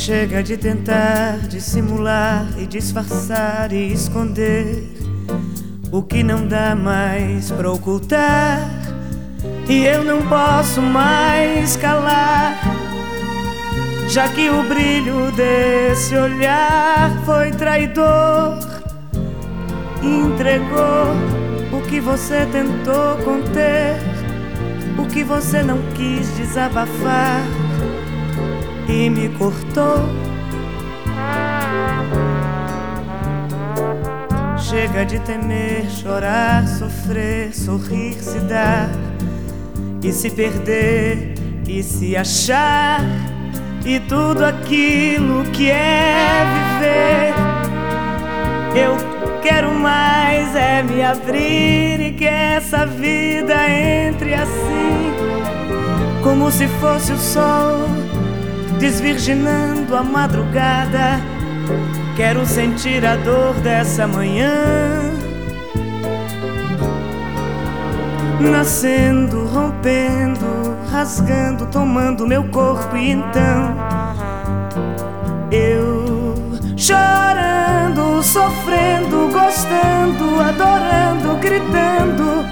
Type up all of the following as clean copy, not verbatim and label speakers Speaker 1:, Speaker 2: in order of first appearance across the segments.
Speaker 1: Chega de tentar dissimular e disfarçar e esconder o que não dá mais pra ocultar. E eu não posso mais calar, já que o brilho desse olhar foi traidor. Entregou o que você tentou conter, o que você não quis desabafar, e me cortou. Chega de temer, chorar, sofrer, sorrir, se dar e se perder e se achar, e tudo aquilo que é viver. Eu quero mais é me abrir e que essa vida entre assim, como se fosse o sol desvirginando a madrugada. Quero sentir a dor dessa manhã, nascendo, rompendo, rasgando, tomando meu corpo. E então eu chorando, sofrendo, gostando, adorando, gritando,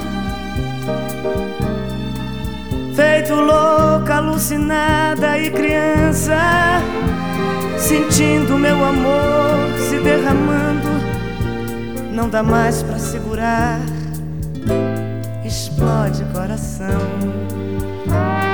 Speaker 1: feito louca, alucinada e criança, sentindo meu amor se derramando. Não dá mais pra segurar, explode coração.